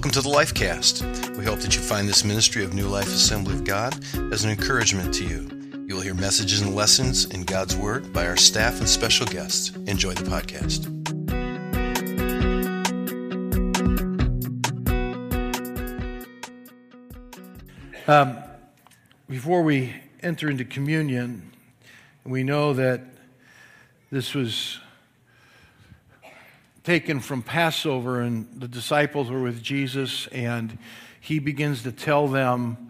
Welcome to the Lifecast. We hope that you find this ministry of New Life Assembly of God as an encouragement to you. You will hear messages and lessons in God's Word by our staff and special guests. Enjoy the podcast. Before we enter into communion, we know that this was taken from Passover, and the disciples were with Jesus, and he begins to tell them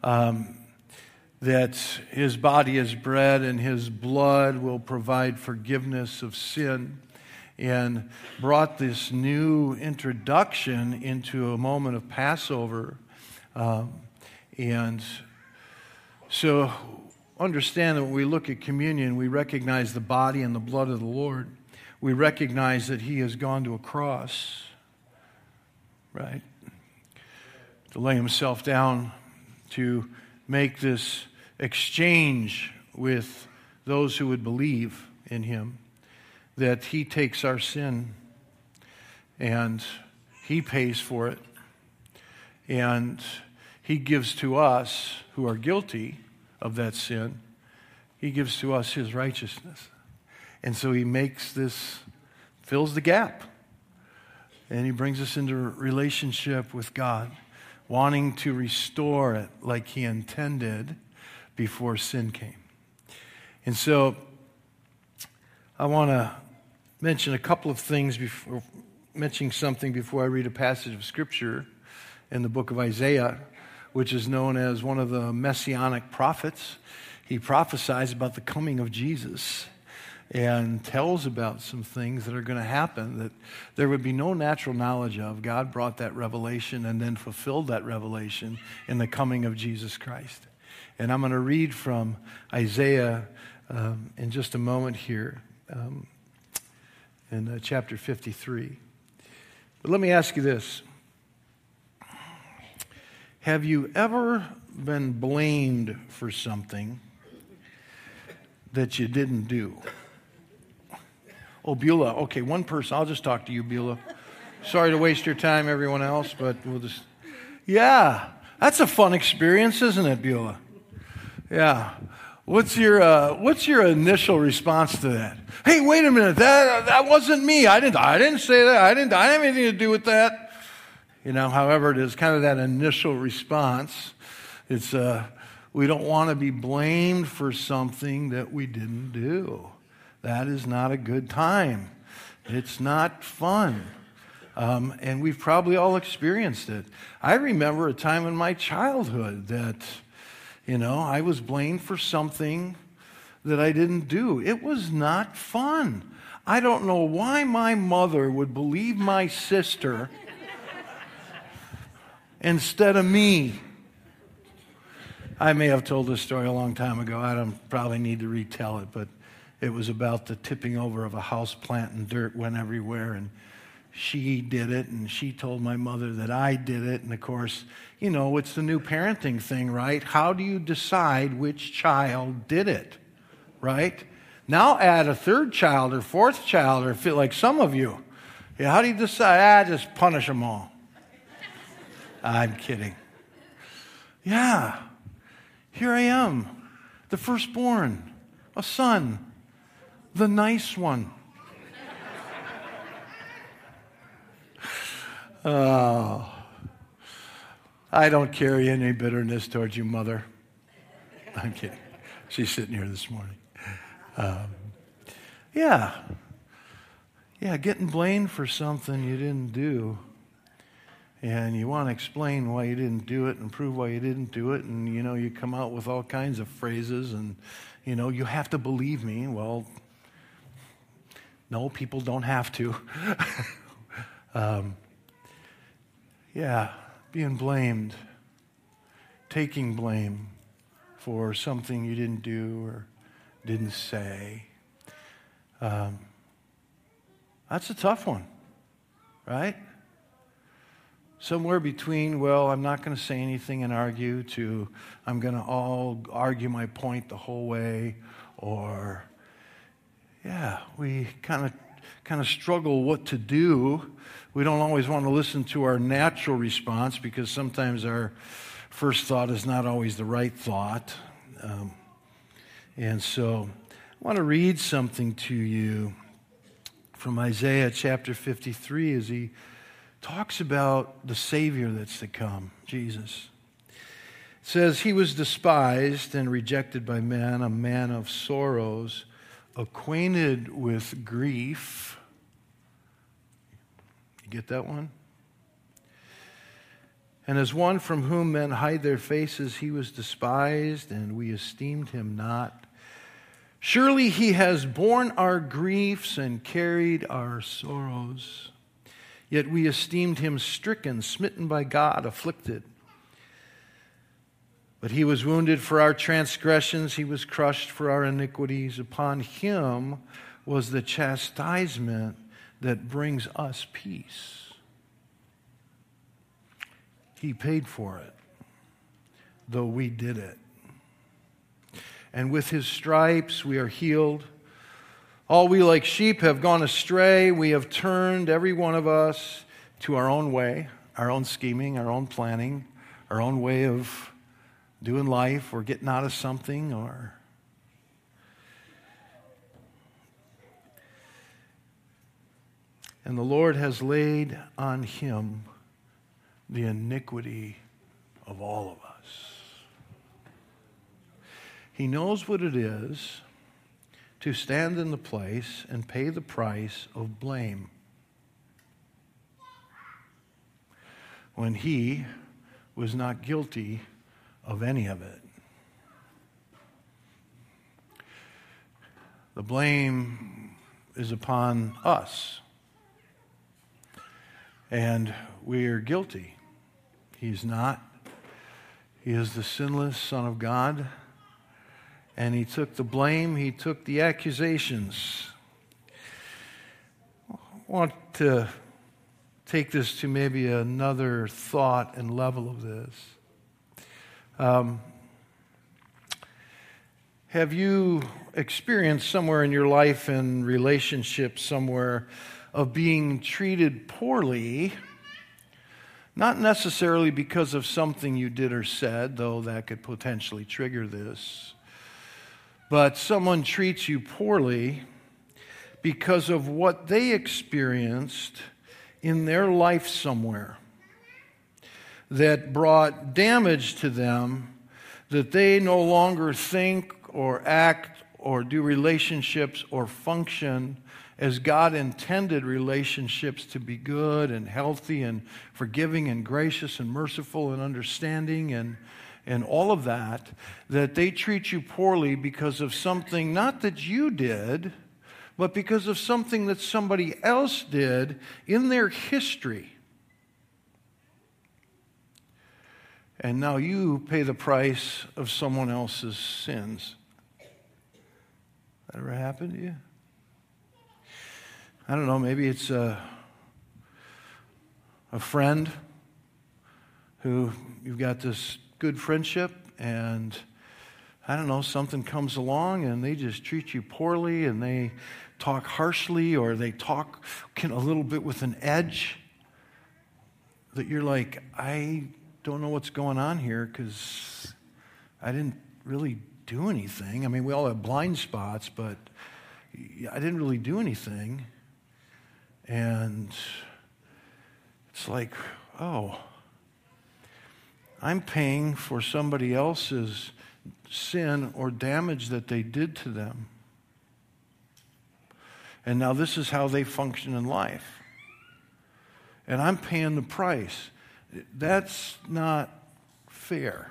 that his body is bread and his blood will provide forgiveness of sin, and brought this new introduction into a moment of Passover. And so understand that when we look at communion, we recognize the body and the blood of the Lord. We recognize that he has gone to a cross, right? To lay himself down, to make this exchange with those who would believe in him, that he takes our sin and he pays for it, and he gives to us who are guilty of that sin, he gives to us his righteousness. And so he makes this, fills the gap. And he brings us into a relationship with God, wanting to restore it like he intended before sin came. And so I want to mention a couple of things before mentioning something before I read a passage of Scripture in the book of Isaiah, which is known as one of the messianic prophets. He prophesies about the coming of Jesus and tells about some things that are going to happen that there would be no natural knowledge of. God brought that revelation and then fulfilled that revelation in the coming of Jesus Christ. And I'm going to read from Isaiah in just a moment here in chapter 53. But let me ask you this. Have you ever been blamed for something that you didn't do? Oh, Beulah. Okay, one person. I'll just talk to you, Beulah. Sorry to waste your time, everyone else, but we'll just... Yeah, that's a fun experience, isn't it, Beulah? Yeah. What's your initial response to that? Hey, wait a minute. That wasn't me. I didn't say that. I didn't have anything to do with that. You know, however, it is kind of that initial response. It's we don't want to be blamed for something that we didn't do. That is not a good time. It's not fun. And we've probably all experienced it. I remember a time in my childhood that, I was blamed for something that I didn't do. It was not fun. I don't know why my mother would believe my sister instead of me. I may have told this story a long time ago. I don't probably need to retell it, but it was about the tipping over of a house plant and dirt went everywhere, and she did it, and she told my mother that I did it, and of course, it's the new parenting thing, right? How do you decide which child did it, right? Now add a third child or fourth child, or feel like some of you. Yeah, how do you decide? Just punish them all. I'm kidding. Yeah, here I am, the firstborn, a son, the nice one. Oh, I don't carry any bitterness towards you, Mother. I'm kidding. She's sitting here this morning. Yeah, getting blamed for something you didn't do. And you want to explain why you didn't do it and prove why you didn't do it. And, you come out with all kinds of phrases and, you have to believe me. Well, no, people don't have to. Being blamed, taking blame for something you didn't do or didn't say. That's a tough one, right? Somewhere between, I'm not going to say anything and argue, to I'm going to argue my point the whole way, or, we kind of kind of struggle what to do. We don't always want to listen to our natural response because sometimes our first thought is not always the right thought. And so I want to read something to you from Isaiah chapter 53 as he talks about the Savior that's to come, Jesus. It says, "He was despised and rejected by men, a man of sorrows, acquainted with grief." You get that one? "And as one from whom men hide their faces, he was despised, and we esteemed him not. Surely he has borne our griefs and carried our sorrows. Yet we esteemed him stricken, smitten by God, afflicted. But he was wounded for our transgressions, he was crushed for our iniquities. Upon him was the chastisement that brings us peace. He paid for it, though we did it. And with his stripes we are healed. All we like sheep have gone astray. We have turned, every one of us, to our own way, our own scheming, our own planning, our own way of doing life or getting out of something And the Lord has laid on him the iniquity of all of us. He knows what it is to stand in the place and pay the price of blame when he was not guilty of any of it. The blame is upon us, and we are guilty. He's not. He is the sinless Son of God. And he took the blame, he took the accusations. I want to take this to maybe another thought and level of this. Have you experienced somewhere in your life and relationships somewhere of being treated poorly, not necessarily because of something you did or said, though that could potentially trigger this, but someone treats you poorly because of what they experienced in their life somewhere that brought damage to them, that they no longer think or act or do relationships or function as God intended relationships to be good and healthy and forgiving and gracious and merciful and understanding and all of that, that they treat you poorly because of something not that you did, but because of something that somebody else did in their history. And now you pay the price of someone else's sins. That ever happened to you? I don't know, maybe it's a friend who you've got this good friendship, and I don't know, something comes along and they just treat you poorly and they talk harshly or they talk a little bit with an edge that you're like, I don't know what's going on here because I didn't really do anything. I mean, we all have blind spots, but I didn't really do anything. And it's like, oh, I'm paying for somebody else's sin or damage that they did to them. And now this is how they function in life. And I'm paying the price. That's not fair.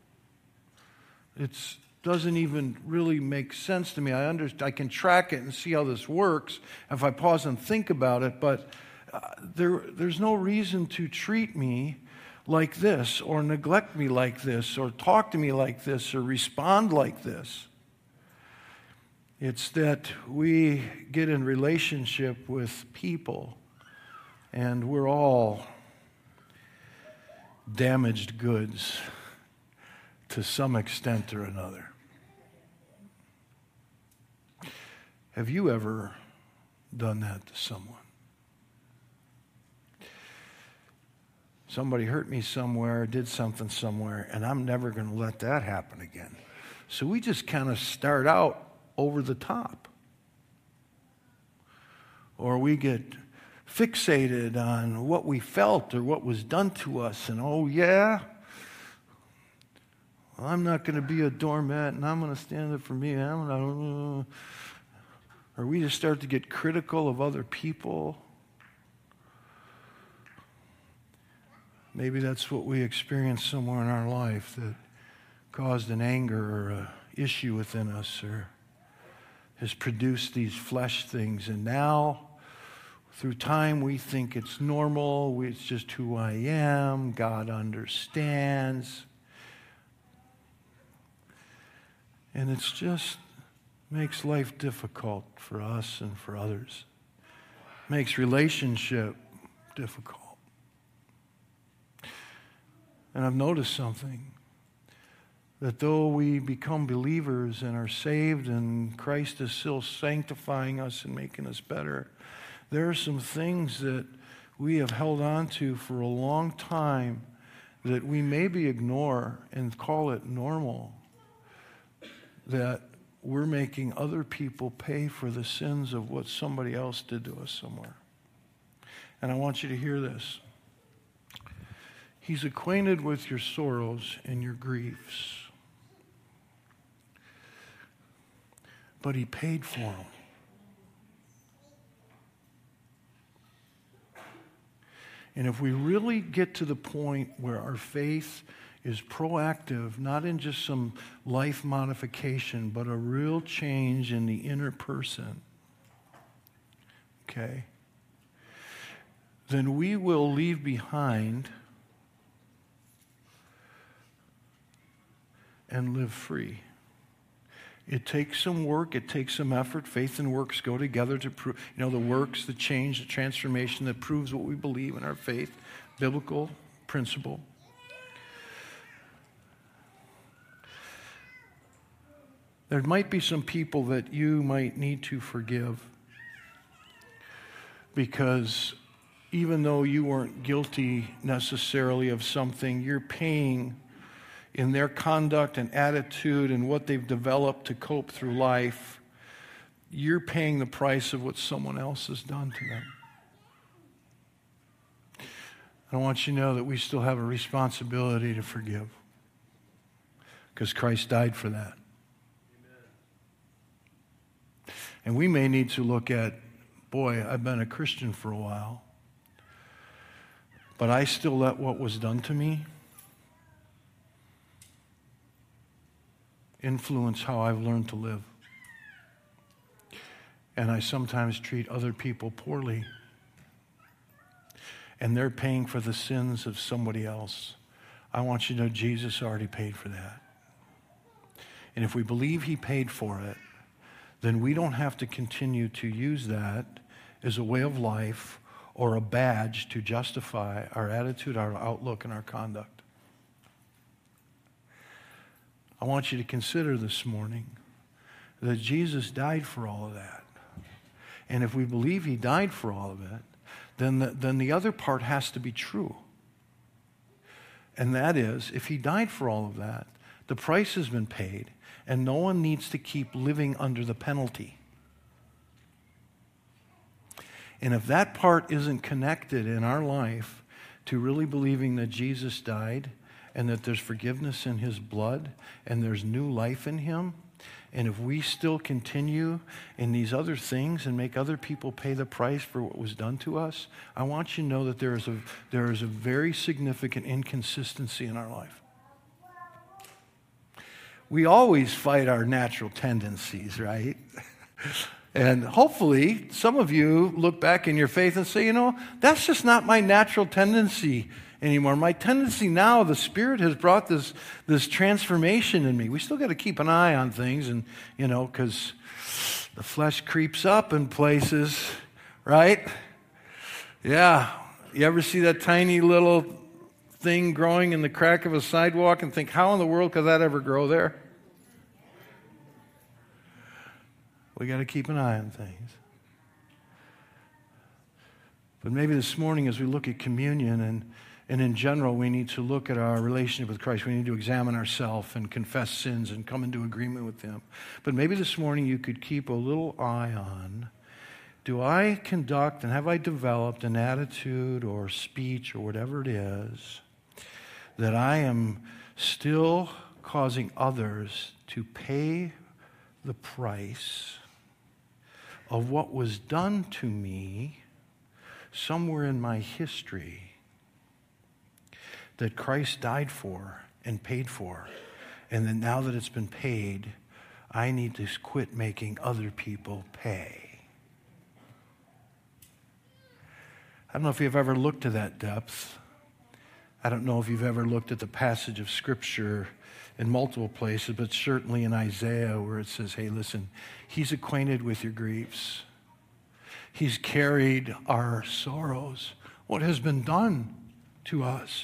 It doesn't even really make sense to me. I can track it and see how this works if I pause and think about it, but there's no reason to treat me like this or neglect me like this or talk to me like this or respond like this. It's that we get in relationship with people and we're all damaged goods to some extent or another. Have you ever done that to someone. Somebody hurt me somewhere, did something somewhere, and I'm never going to let that happen again. So we just kind of start out over the top. Or we get fixated on what we felt or what was done to us, and oh yeah, well, I'm not going to be a doormat, and I'm going to stand up for me. Or we just start to get critical of other people. Maybe that's what we experienced somewhere in our life that caused an anger or an issue within us or has produced these flesh things. And now, through time, we think it's normal. It's just who I am. God understands. And it's just makes life difficult for us and for others. Makes relationship difficult. And I've noticed something, that though we become believers and are saved and Christ is still sanctifying us and making us better, there are some things that we have held on to for a long time that we maybe ignore and call it normal, that we're making other people pay for the sins of what somebody else did to us somewhere. And I want you to hear this. He's acquainted with your sorrows and your griefs. But he paid for them. And if we really get to the point where our faith is proactive, not in just some life modification, but a real change in the inner person, okay, then we will leave behind and live free. It takes some work. It takes some effort. Faith and works go together to prove, the works, the change, the transformation that proves what we believe in our faith, biblical principle. There might be some people that you might need to forgive because even though you weren't guilty necessarily of something, you're paying in their conduct and attitude and what they've developed to cope through life, you're paying the price of what someone else has done to them. I want you to know that we still have a responsibility to forgive because Christ died for that. Amen. And we may need to look at, boy, I've been a Christian for a while, but I still let what was done to me influence how I've learned to live. And I sometimes treat other people poorly. And they're paying for the sins of somebody else. I want you to know Jesus already paid for that. And if we believe he paid for it, then we don't have to continue to use that as a way of life or a badge to justify our attitude, our outlook, and our conduct. I want you to consider this morning that Jesus died for all of that. And if we believe he died for all of it, then the other part has to be true. And that is, if he died for all of that, the price has been paid, and no one needs to keep living under the penalty. And if that part isn't connected in our life to really believing that Jesus died, and that there's forgiveness in his blood, and there's new life in him, and if we still continue in these other things and make other people pay the price for what was done to us, I want you to know that there is a very significant inconsistency in our life. We always fight our natural tendencies, right? And hopefully some of you look back in your faith and say, that's just not my natural tendency anymore. My tendency now, the Spirit has brought this transformation in me. We still got to keep an eye on things, and because the flesh creeps up in places, right? Yeah. You ever see that tiny little thing growing in the crack of a sidewalk and think, how in the world could that ever grow there? We got to keep an eye on things. But maybe this morning as we look at communion and in general, we need to look at our relationship with Christ. We need to examine ourselves and confess sins and come into agreement with Him. But maybe this morning you could keep a little eye on, do I conduct and have I developed an attitude or speech or whatever it is that I am still causing others to pay the price of what was done to me somewhere in my history that Christ died for and paid for, and that now that it's been paid, I need to quit making other people pay. I don't know if you've ever looked to that depth. I don't know if you've ever looked at the passage of Scripture in multiple places, but certainly in Isaiah where it says, hey, listen, He's acquainted with your griefs. He's carried our sorrows, what has been done to us.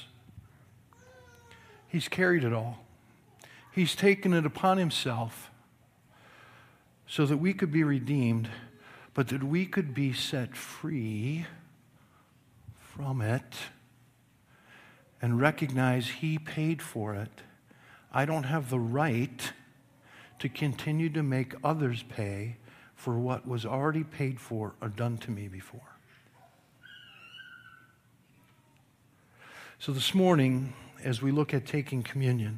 He's carried it all. He's taken it upon Himself so that we could be redeemed, but that we could be set free from it and recognize He paid for it. I don't have the right to continue to make others pay for what was already paid for or done to me before. So this morning, as we look at taking communion,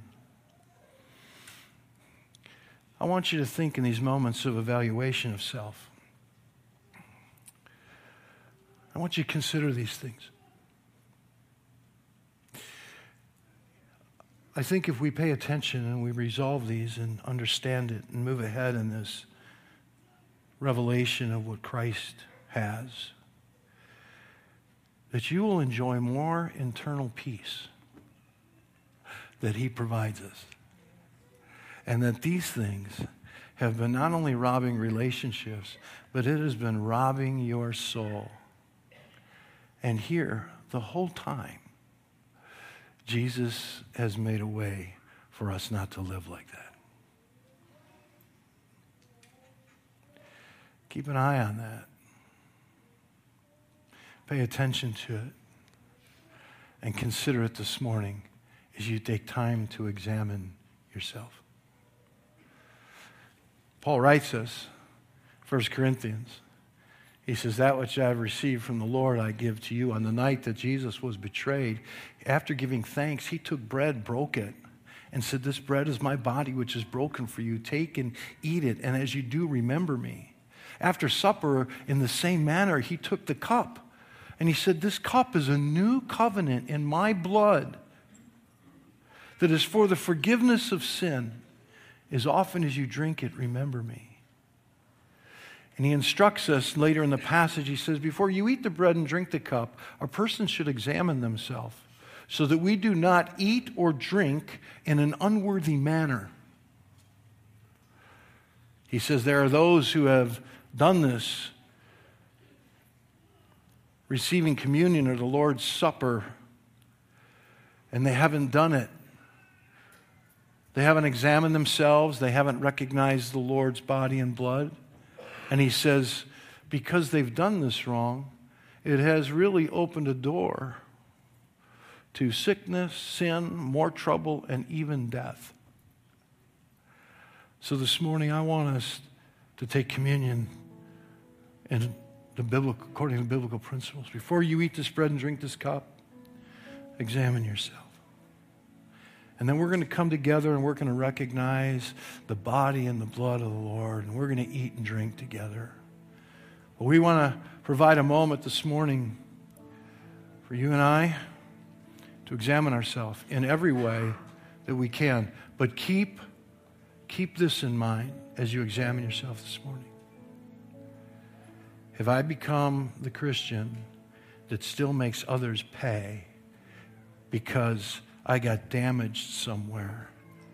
I want you to think in these moments of evaluation of self. I want you to consider these things. I think if we pay attention and we resolve these and understand it and move ahead in this revelation of what Christ has, that you will enjoy more internal peace that He provides us. And that these things have been not only robbing relationships, but it has been robbing your soul. And here, the whole time, Jesus has made a way for us not to live like that. Keep an eye on that. Pay attention to it. And consider it this morning as you take time to examine yourself. Paul writes us, 1 Corinthians, he says, that which I have received from the Lord I give to you. On the night that Jesus was betrayed, after giving thanks, He took bread, broke it, and said, this bread is my body which is broken for you. Take and eat it, and as you do, remember me. After supper, in the same manner, He took the cup, and He said, this cup is a new covenant in my blood that is for the forgiveness of sin. As often as you drink it, remember me. And He instructs us later in the passage, He says, before you eat the bread and drink the cup, a person should examine themselves so that we do not eat or drink in an unworthy manner. He says there are those who have done this, receiving communion or the Lord's Supper, and they haven't done it. They haven't examined themselves. They haven't recognized the Lord's body and blood. And He says, because they've done this wrong, it has really opened a door to sickness, sin, more trouble, and even death. So this morning, I want us to take communion in according to biblical principles. Before you eat this bread and drink this cup, examine yourself. And then we're going to come together and we're going to recognize the body and the blood of the Lord, and we're going to eat and drink together. But we want to provide a moment this morning for you and I to examine ourselves in every way that we can. But keep this in mind as you examine yourself this morning. Have I become the Christian that still makes others pay because I got damaged somewhere?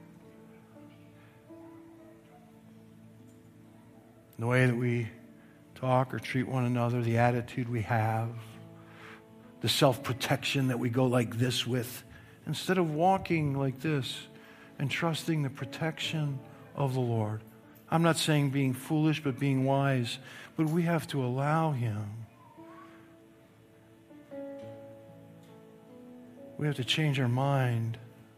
The way that we talk or treat one another, the attitude we have, the self-protection that we go like this with, instead of walking like this and trusting the protection of the Lord. I'm not saying being foolish, but being wise. But we have to allow Him We have to change our mind.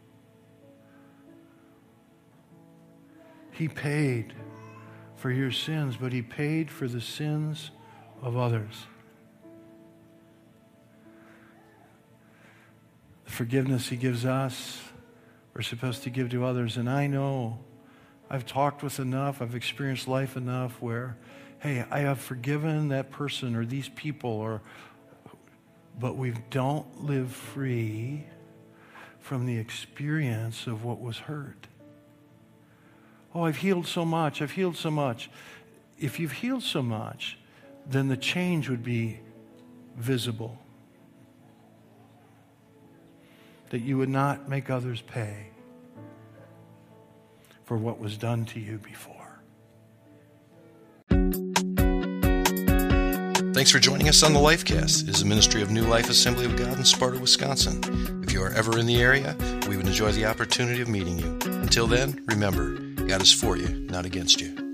He paid for your sins, but He paid for the sins of others. The forgiveness He gives us, we're supposed to give to others. And I know, I've talked with enough, I've experienced life enough where, hey, I have forgiven that person or these people, but we don't live free from the experience of what was hurt. Oh, I've healed so much. I've healed so much. If you've healed so much, then the change would be visible. That you would not make others pay for what was done to you before. Thanks for joining us on the Lifecast. It is a ministry of New Life Assembly of God in Sparta, Wisconsin. If you are ever in the area, we would enjoy the opportunity of meeting you. Until then, remember, God is for you, not against you.